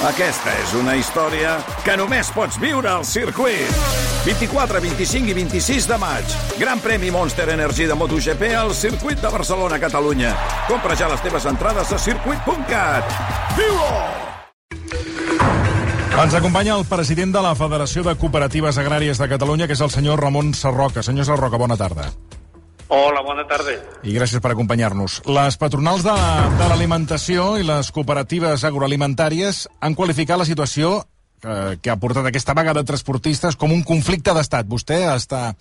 Aquesta és una història que només pots viure al circuit. 24, 25 i 26 de maig. Gran premi Monster Energy de MotoGP al circuit de Barcelona, Catalunya. Compra ja les teves entrades a circuit.cat. Viu-ho! Ens acompanya el president de la Federació de Cooperatives Agràries de Catalunya, que és el senyor Ramon Sarroca. Senyor Sarroca, bona tarda. Hola, bona tarda. I gràcies per acompanyar-nos. Les patronals de l'alimentació i les cooperatives agroalimentàries han qualificat la situació que ha portat aquesta vaga de transportistes com un conflicte d'estat. Vostè està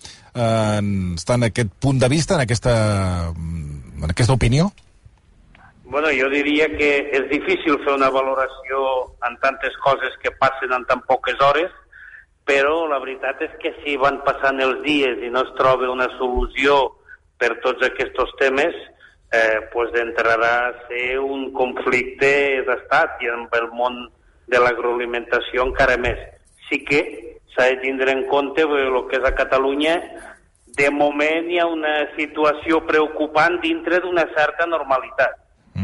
en aquest punt de vista, en aquesta opinió? Bueno, jo diria que és difícil fer una valoració en tantes coses que passen en tan poques hores, però la veritat és que si van passant els dies i no es troba una solució per tots aquests temes, pues entrarà a ser un conflicte d'estat, i en el món de l'agroalimentació encara més. Sí que s'ha de tindre en compte el que és a Catalunya. De moment hi ha una situació preocupant dintre d'una certa normalitat.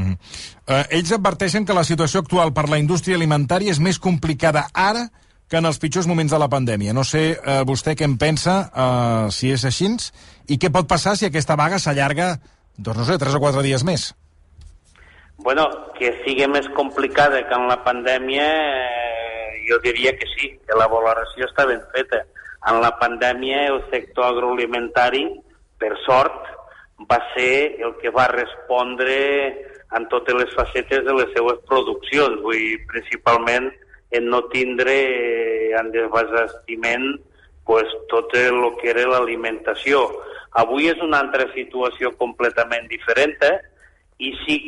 Ells adverteixen que la situació actual per la indústria alimentària és més complicada ara que en els pitjors moments de la pandèmia. No sé vostè què en pensa, si és així, i què pot passar si aquesta vaga s'allarga, doncs no sé, 3 o 4 dies més. Bueno, que sigui més complicada que en la pandèmia, jo diria que sí, que la valoració està ben feta. En la pandèmia el sector agroalimentari, per sort, va ser el que va respondre en totes les facetes de les seues produccions, vull dir, principalment en no tindre en desbastiment pues, tot el que era l'alimentació. Avui és una altra situació completament diferent, i sí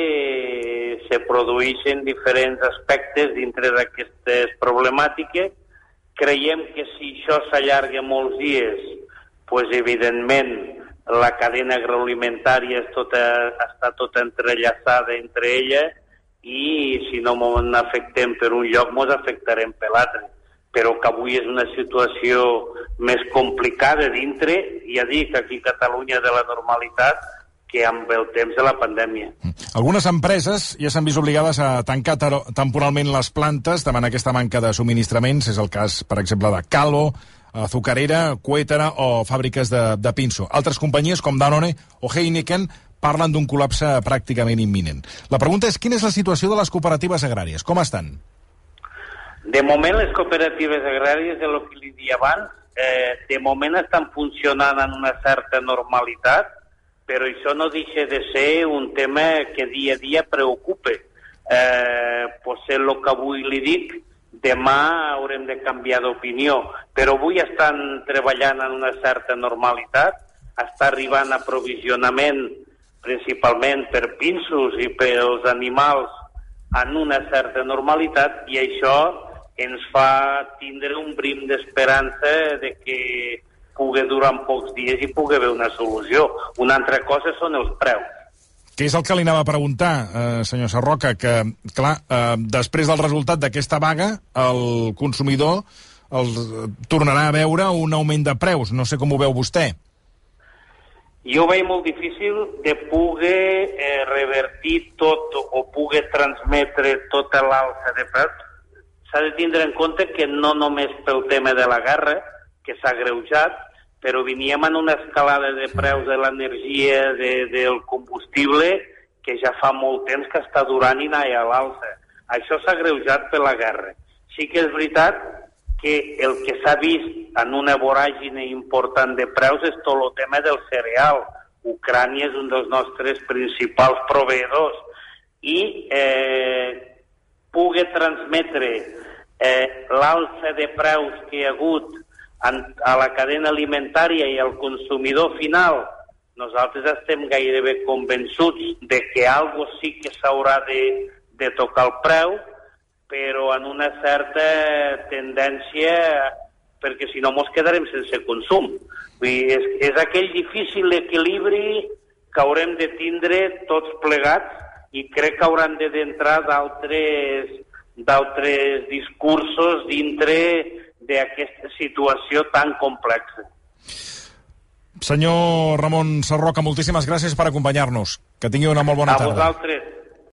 que se produeixen diferents aspectes dintre d'aquestes problemàtiques. Creiem que si això s'allarga molts dies, pues, evidentment, la cadena agroalimentària està tota entrellaçada entre ella, i si no ens afectem per un lloc, ens afectarem per l'altre. Però que avui és una situació més complicada dintre, ja dic, aquí a Catalunya de la normalitat, que amb el temps de la pandèmia. Algunes empreses ja s'han vist obligades a tancar temporalment les plantes davant aquesta manca de subministraments. És el cas, per exemple, de Calvo, Azucarera, Cuétara o fàbriques de pinso. Altres companyies com Danone o Heineken parlen d'un col·lapse pràcticament imminent. La pregunta és, quina és la situació de les cooperatives agràries? Com estan? De moment, les cooperatives agràries, el que li dia abans, de moment estan funcionant en una certa normalitat, però això no deixa de ser un tema que dia a dia preocupa. Potser el que avui li dic, demà haurem de canviar d'opinió, però avui estan treballant en una certa normalitat, està arribant aprovisionament principalment per pinsos i pels animals en una certa normalitat, i això ens fa tindre un brim d'esperança de que pugui durar pocs dies i pugui haver una solució. Una altra cosa són els preus. Que és el que li anava a preguntar, senyor Sarroca, que, clar, després del resultat d'aquesta vaga, el consumidor tornarà a veure un augment de preus. No sé com ho veu vostè. Jo ho veig molt difícil de poder revertir tot o poder transmetre tota l'alça de preus. S'ha de tindre en compte que no només pel tema de la guerra, que s'ha agreujat, però veníem en una escalada de preus de l'energia, del combustible, que ja fa molt temps que està durant i anar a l'alça. Això s'ha agreujat per la guerra. Sí que és veritat que el que s'ha vist en una voràgine important de preus és tot el tema del cereal. Ucrània és un dels nostres principals proveïdors, i poder transmetre l'alça de preus que hi ha hagut a la cadena alimentària i al consumidor final, nosaltres estem gairebé convençuts de que algo sí que s'haurà de tocar el preu, però en una certa tendència, perquè si no mos quedarem sense consum. Vull dir, és aquell difícil equilibri que haurem de tindre tots plegats, i crec que hauran d'entrar d'altres discursos dintre d'aquesta situació tan complexa. Senyor Ramon Sarroca, moltíssimes gràcies per acompanyar-nos. Que tingui una molt bona tarda. A vosaltres.